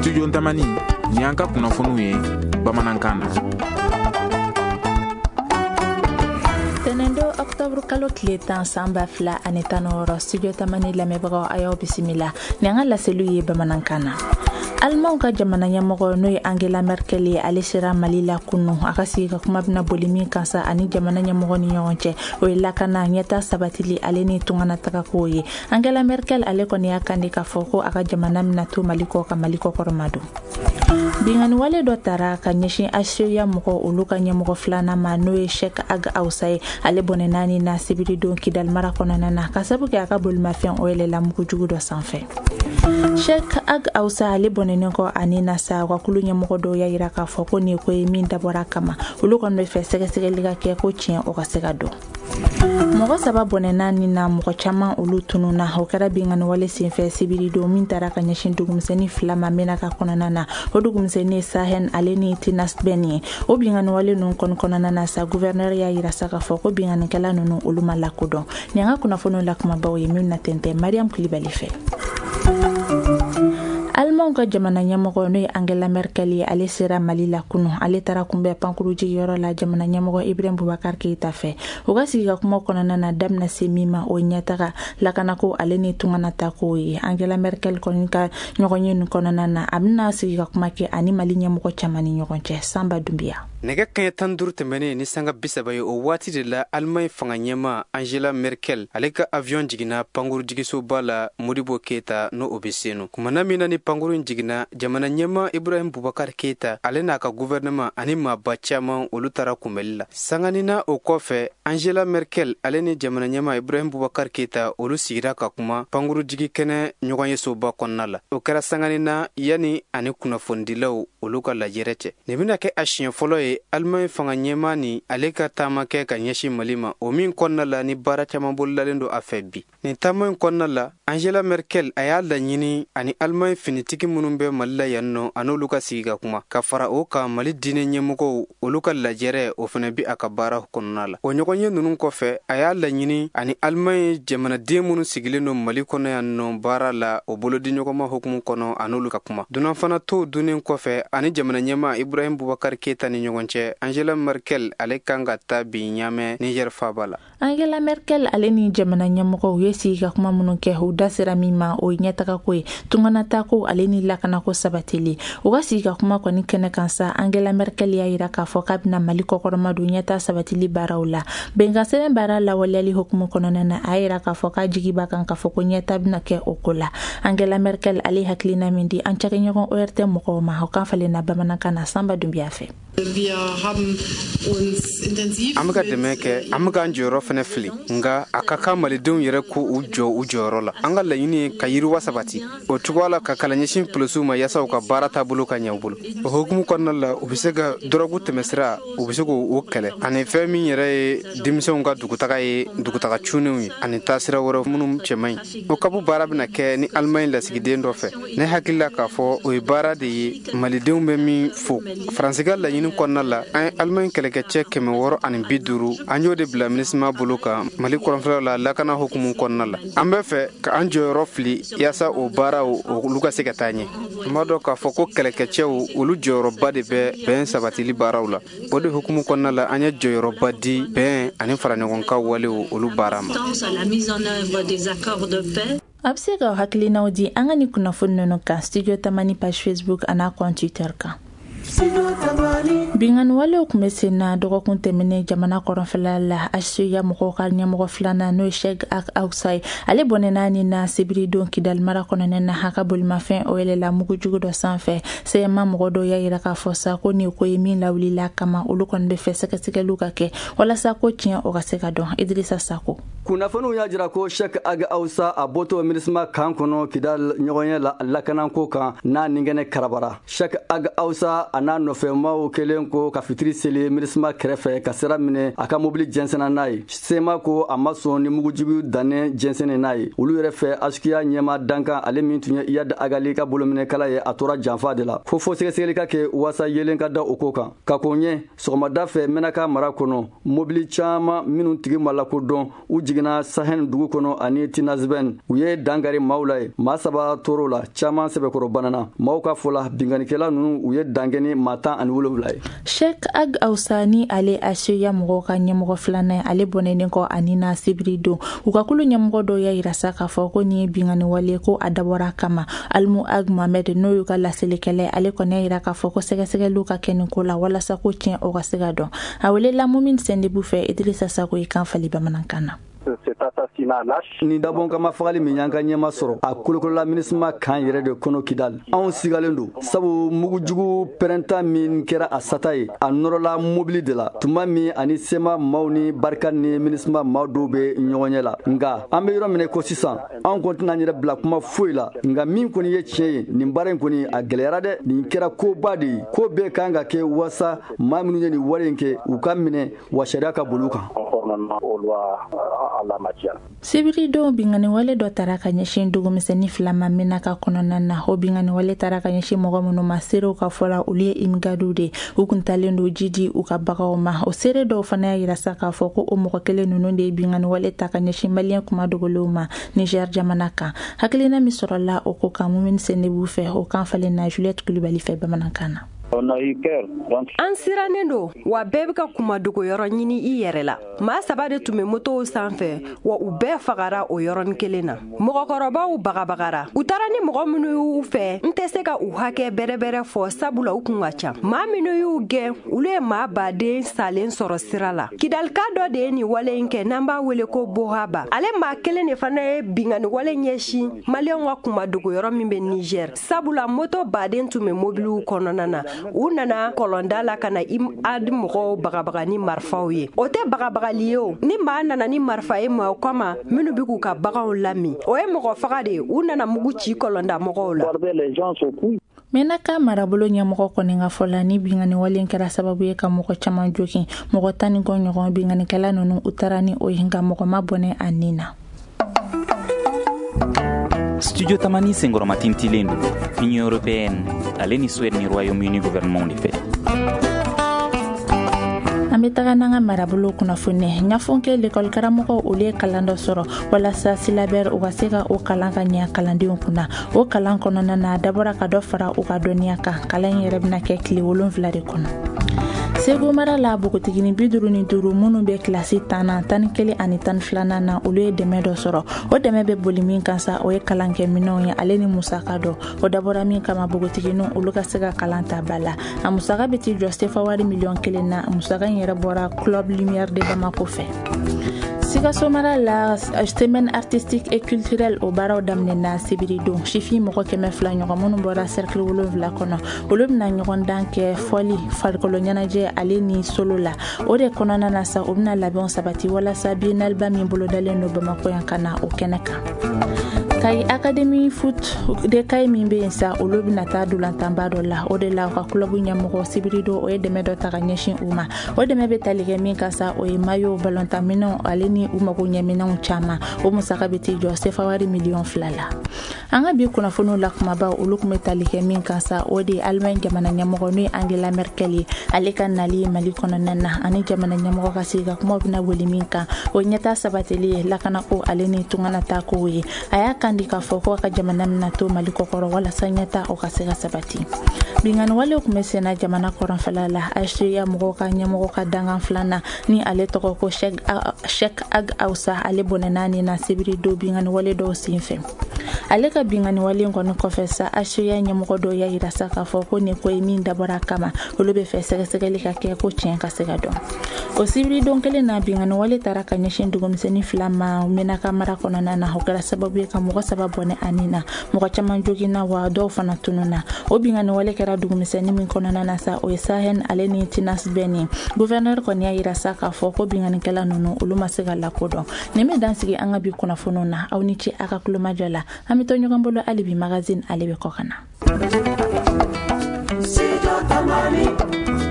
Studio Ntamani ni an ka kunnafoniw ye bamanankan na. Tenendo Octobre kalo tile 10 san 2016 Studio Ntamani lamɛnbagaw a y'aw bisimila ni an ka laseliw ye bamanankan na. Almanw ka jamana ɲɛmɔgɔ n'o ye Angela Merkel ye ale sera Mali la kunu a ka sigi ka kuma bɛna boli min kan sa ani jamana ɲɛmɔgɔ ni ɲɔgɔn cɛ o ye lakana ɲɛta sabatili ale ni tunganatagako ye. Angela Merkel ale kɔni y'a kandi k'a fɔ ko a ka jamana mina to Mali kɔ ka Mali kɔkɔrɔma don. Bingani wale dɔ tara ka ɲɛsin Aseya mɔgɔ olu ka ɲɛmɔgɔ filanan ma n'o ye Sheikh Ag Ausa ye ale bɔnɛ naani na sibiri don Kidal mara kɔnɔna na ka sabu kɛ a ka bolimafɛn o yɛlɛla mugujugu dɔ sanfɛ. Sheikh Ag Ausa ale bɔnɛnen kɔ ani na sa ka kulu ɲɛmɔgɔ dɔw y'a yira k'a fɔ ko nin ko ye min dabɔra kama olu kɔni bɛ fɛ sɛgɛsɛgɛli ka kɛ ko tiɲɛ o ka se ka dɔn. Mɔgɔ saba bɔnɛ naani na mɔgɔ caman olu tununa o kɛra bingani wale senfɛ sibiri don min tara ka ɲɛsin dugumisɛnnin fila ma Menaka kɔnɔna na o dugumisɛnnin Sahen ale ni Tinas Ben ye o bingani wale ninnu kɔnɔna na sa gouverneur y'a yira sa k'a fɔ ko binganikɛla ninnu olu ma lakodɔn ni an ka kunnafoniw la kumabaw ye min na tɛntɛ Mariam Kulibali fɛ. Almanw ka jamana ɲɛmɔgɔ n'o ye Angela Merkel ye ale sera Mali la kunu ale tara kunbɛ pankuru jigiyɔrɔ la jamana ɲɛmɔgɔ Ibrahim Boubacar Keita fɛ o ka sigi ka kuma kɔnɔna na damina se min ma o ɲɛtaga lakanako ale ni tunganatako ye. Angela Merkel kɔni ka ɲɔgɔnye nin kɔnɔna na a bɛna sigi ka kuma kɛ ani Mali ɲɛmɔgɔ caman ni ɲɔgɔn cɛ Samba Dumbiya. Nɛgɛ kaɲɛ 15 tɛmɛnen ni sanga 30 ye o waati de la Allemagne fanga ɲɛma Angela Merkel ale ka avion jiginna pankuru jigisoba la Modibo Keita no o bɛ senu. Kumana min na ni pankuru jiginna jamana ɲɛma Ibrahim Boubacar Keita ale n'a ka gouvernement ani maaba caman olu tara kunbɛli la. Sanganina o kɔfɛ Angela Merkel ale ni jamana ɲɛma Ibrahim Boubacar Keita olu sigira ka kuma pankuru jigi kɛnɛ ɲɔgɔn ye soba kɔnɔna la. O kɛra sanganina yani ani kunnafonidilaw olu ka lajɛrɛ cɛ. Nin bɛna kɛ a siɲɛ fɔlɔ ye Allemagne fanga ɲɛma ni ale ka taama kɛ ka ɲɛsin Mali ma o min kɔnɔna la ni baara caman bololalen don a fɛ bi. Nin taama in kɔnɔna la Angela Merkel a y'a laɲini ani Allemagne finitigi minnu bɛ Mali la yan nɔ an'olu ka sigi ka kuma ka fara o kan Mali diinɛ ɲɛmɔgɔw olu ka lajɛrɛ o fana bi a ka baara kɔnɔna la. O ɲɔgɔnye ninnu kɔfɛ a y'a laɲini ani Allemagne jamanaden minnu sigilen don Mali kɔnɔ yan nɔ baara la o bolodi ɲɔgɔnma hukumu kɔnɔ an'olu ka kuma. Dunan fana to dunnen kɔfɛ ani jamana ɲɛma Ibrahim Boubacar Keita ni ɲɔgɔn cɛ Angela Merkel ale kan ka taa bi ɲamɛ Niger faaba la. Angela Merkel ale ni jamana ɲɛmɔgɔw ye sigi ka kuma minnu kɛ u da sera min ma o ye ɲɛtagako ye tunganatako ale ni lakanako sabatili u ka sigi ka kuma kɔni kɛnɛ kan sa Angela Merkel y'a yira k'a fɔ k'a bɛna Mali kɔkɔrɔma don ɲɛta sabatili baaraw la bɛnkansɛbɛn baara lawaleyali hukumu kɔnɔna na a yira k'a fɔ k'a jigi b'a kan k'a fɔ ko ɲɛta bɛna kɛ o ko la. Angela Merkel ale hakilina min di an cakɛɲɔgɔn ORT mɔgɔw ma o kan falenna bamanankan na Samba Dumbiya fɛ. An bɛka dɛmɛ kɛ an bɛka an jɔyɔrɔ fana fili nka a ka kan malidenw yɛrɛ ko u jɔ u jɔyɔrɔ la. An ka laɲini ye ka yiriwa sabati o cogoya la ka kalan ɲɛsin polisiw ma yaasa u ka baara taabolo ka ɲɛ u bolo. O hukumu kɔnɔna la u bɛ se ka dɔrɔgu tɛmɛsira u bɛ se k'o kɛlɛ ani fɛn min yɛrɛ ye denmisɛnw ka dugutaga ye dugutaga cunenw ye ani taasira wɛrɛ minnu cɛman ɲi. O kabu baara bɛna kɛ ni Allemagne lasigiden dɔ fɛ. Ne hakili la k'a fɔ o ye baara de ye malidenw bɛ min fo. Faransi ka laɲini kɔnɔna la an ye Allemagne kɛlɛkɛcɛ 650 an y'o de bila minisma bolo kan Mali kɔrɔnfɛlaw la lakana hukumu kɔnɔna la. An bɛ fɛ ka an jɔyɔrɔ fili yaasa o baaraw olu ka se ka taa ɲɛ. An b'a dɔn k'a fɔ ko kɛlɛkɛcɛw olu jɔyɔrɔba de bɛ bɛn sabatili baaraw la. O de hukumu kɔnɔna la an ye jɔyɔrɔba di bɛn ani faraɲɔgɔnkan walew olu baara ma. A bɛ se ka hakilinaw di an ka ni kunnafoni ninnu kan Studio Ntamani page Facebook an'a compte Twitter kan. Bingani walew kun bɛ sen na dɔgɔkun tɛmɛnen jamana kɔrɔnfɛla la Aseya mɔgɔw ka ɲɛmɔgɔ filanan n'o ye Sheikh Ag Ausa ye ale bɔnɛ naani na sibiri don Kidal mara kɔnɔna na a ka bolimafɛn o yɛlɛla mugujugu dɔ sanfɛ CMA mɔgɔ dɔw y'a yira k'a fɔ sa ko nin ko ye min lawulila kama olu kɔni bɛ fɛ sɛgɛsɛgɛliw ka kɛ walasa ko tiɲɛ o ka se ka dɔn. Idrissa Sako. Kunnafoniw y'a jira ko Sheikh Ag Ausa a bɔtɔ minisma kan kɔnɔ Kidal ɲɔgɔnya la lakanako kan n'a ninkɛnɛ karabara. Sheikh Ag Ausa a n'a nɔfɛmaw kelen ko ka fitiri seli minisma kɛrɛfɛ ka sira minɛ a ka mobili jɛnsɛnna n'a ye. Sema ko a ma sɔn ni mugujugu dannen jɛnsɛnni n'a ye. Olu yɛrɛ fɛ Asukiya ɲɛma dankan ale min tun ye Iyad Agali ka bolominɛkala ye a tora janfa de la. Fo sɛgɛsɛgɛli ka kɛ wasa yelen ka da o ko kan. Ka ko ɲɛ sɔgɔmada fɛ Menaka mara kɔnɔ mobili caman minnu tigi ma lakodɔn u jiginna Sahen dugu kɔnɔ ani Tinazben. U ye dangari maaw la ye. Maa 3 tor'o la caman sɛbɛkɔrɔ banana. Maaw ka fɔ la binganikɛla ninnu u ye dangɛni maa 17 ye. Sheikh Ag Ausa ni ale Asuya mɔgɔw ka ɲɛmɔgɔ filanan ale bɔnɛnen kɔ ani na sibiri don. U ka kulu ɲɛmɔgɔ dɔw y'a yira sa k'a fɔ ko ni ye bingani wale ko a dabɔra kama. Almu Ag Mohamed n'o y'u ka laselikɛla ale kɔni y'a yira k'a fɔ ko sɛgɛsɛgɛliw ka kɛ nin ko la walasa ko tiɲɛ o ka se ka dɔn. A welela Mumin Sendebu fɛ Idrissa Sako i kan fali bamanankan na. Ni dabɔn kama fagali min y'an ka ɲɛma sɔrɔ a kolokolola minisma kan yɛrɛ de kɔnɔ Kidal. Anw sigalen don sabu mugujugu pɛrɛnta min kɛra a sata ye a nɔrɔla mobili de la tuma min ani sema maaw ni barika ni minisma maaw dɔw bɛ ɲɔgɔn ɲɛ la. Nga an bɛ yɔrɔ minɛ ko sisan anw kɔni tɛna an yɛrɛ bila kuma foyi la. Nga min kɔni ye tiɲɛ ye nin baara in kɔni a gɛlɛyara dɛ. Nin kɛra koba de ye. Ko bɛɛ kan ka kɛ wasa maa minnu ye nin wale in kɛ u ka minɛ wa sariya ka boli u kan. Sibiri don bingani wale dɔ tara ka ɲɛsin dugumisɛnnin 2 ma Menaka kɔnɔna na. O bingani wale tara ka ɲɛsin mɔgɔ minnu ma seerew ka fɔla olu ye imigadu de. U kun talen don jidi u ka bagaw ma. O seere dɔw fana y'a yira sa k'a fɔ ko o mɔgɔ kelen ninnu de ye bingani wale ta ka ɲɛsin maliyɛn kuma dogolenw ma Niger jamana kan. Hakilina min sɔrɔla o ko kan Mumin Sendebu fɛ o kan falen na Juliette Kulibali fɛ bamanankan na. An sirannen don wa bɛɛ bɛ ka kuma dogo yɔrɔ ɲini i yɛrɛ la. Maa 3 de tun bɛ motow sanfɛ wa u bɛɛ fagara o yɔrɔnin kelen na. Mɔgɔkɔrɔbaw bagabagara. U taara ni mɔgɔ minnu y'u fɛ n tɛ se ka u hakɛ bɛrɛbɛrɛ fɔ sabula u kun ka ca. Maa minnu y'u gɛn olu ye maa baden salen sɔrɔ sira la. Kidalika dɔ de ye nin wale in kɛ n'an b'a wele ko Bohaba. Ale maa kelen de fana ye bingani wale ɲɛsin maliyɛnw ka kuma dogo yɔrɔ min bɛ Niger. Sabula moto baden tun bɛ mobiliw kɔnɔna na. U nana kɔlɔnda la ka na adi mɔgɔw bagabaga ni marifaw ye. O tɛ bagabagali ye o. Ni maa nana ni marifa ye maa kama minnu bɛ k'u ka baganw lami. O ye mɔgɔ faga de ye. U nana mugu ci kɔlɔnda mɔgɔw la. Menaka marabolo ɲɛmɔgɔ kɔni ka fɔla ni bingani wale kɛra sababu ye ka mɔgɔ caman jogin. Mɔgɔ 10 ɲɔgɔn binganikɛla ninnu u taara ni o ye nka mɔgɔ ma bɔnɛ a nin na. Studio Tamani senkɔrɔma tintilen don Union européenne ale ni Suède ni Royaume-Uni gouvernement de fɛ. An bɛ taga n'an ka marabolo kunnafoni ɲɛfɔnkɛ l'école karamɔgɔw olu ye kalan dɔ sɔrɔ walasa syllabaire u ka se ka o kalan ka ɲɛ kalandenw kunna. O kalan kɔnɔna na a dabɔra ka dɔ fara u ka dɔnniya kan. Kalan in yɛrɛ bɛna kɛ tile 7 de kɔnɔ. Segu mara la bogotigini 55 minnu bɛ kilasi 10 11 ani 12 na olu ye dɛmɛ dɔ sɔrɔ. O dɛmɛ bɛ boli min kan sa o ye kalan kɛ minɛnw ye ale ni musaka dɔ. O dabɔra min kama bogotiginiw olu ka se ka kalan ta ba la. A musaka bɛ ti jɔ sefa wari $1,000,000 na. Musaka in yɛrɛ bɔra Club Lumière de Bamako fɛ. Sikaso mara la semaine artistique et culturelle o baaraw daminɛna sibiri don. Sifi mɔgɔ 200 ɲɔgɔn minnu bɔra cercle 7 kɔnɔ. Olu bɛna ɲɔgɔn dan kɛ fɔli farikolo ɲɛnajɛ ale ni solo la. O de kɔnɔna na sa o bɛna labɛnw sabati walasa biennale ba min bolodalen don Bamako yan ka na o kɛnɛ kan. Kai Academy Foot de kai min bɛ yen sa olu bɛna taa dolantanba dɔ la. O de la u ka clubu ɲɛmɔgɔ sibiri don o ye dɛmɛ dɔ ta ka ɲɛsin u ma. O dɛmɛ bɛ tali kɛ min kan sa o ye maillot ballontanminɛnw ale ni u mago ɲɛminɛnw caman. O musaka bɛ ti jɔ sefa wari $1,000,000 la. An ka bi kunnafoniw la kumaba olu kun bɛ tali kɛ min kan sa o de Allemagne jamana ɲɛmɔgɔ n'o ye Angela Merkel ye. Ale ka nali Mali kɔnɔna na ani jamana ɲɛmɔgɔ ka sigi ka kuma bɛna wele min kan. O ɲɛta sabatili ye lakana ko ale ni tungana ta ko ye. A y'a kan di k'a fɔ ko ka jamana mina to Mali kɔkɔrɔ walasa ɲɛta o ka se ka sabati. Bingani wale kun bɛ senna jamana kɔrɔnfɛla la Asia mɔgɔw ka ɲɛmɔgɔ ka dangan 2 ni ale tɔgɔ ko Sheikh Ag Ausa ale bɔnɛna ni na sibiri do bingani wale dɔw sen fɛ. Ale ka bingani wale kɔni kɔfɛ sa Asia ɲɛmɔgɔ dɔw y'a yira sa k'a fɔ ko nin ko ye min dabɔra kama olu bɛ fɛ sɛgɛsɛgɛli ka kɛ ko tiɲɛ ka se ka dɔn. O sibiri don kelen na bingani wale taara ka ɲɛsin dugumisɛnnin 2 ma Menaka mara kɔnɔna na o kɛra sababu ye ka mɔgɔ 3 bɔnɛ a nin na. Mɔgɔ caman joginna wa dɔw fana tununna. O bingani wale kɛra dugumisɛnnin min kɔnɔna na sa o ye Sahen ale ni Tinasben. Gouverneur kɔni y'a yira sa k'a fɔ ko binganikɛla ninnu olu ma se ka lakodɔn. Nin bɛ dansigi an ka bi kunnafoniw na aw ni ce a ka kulomajɔ la. An bɛ to ɲɔgɔn bolo hali bi magazine ale bɛ kɔ ka na. Mali.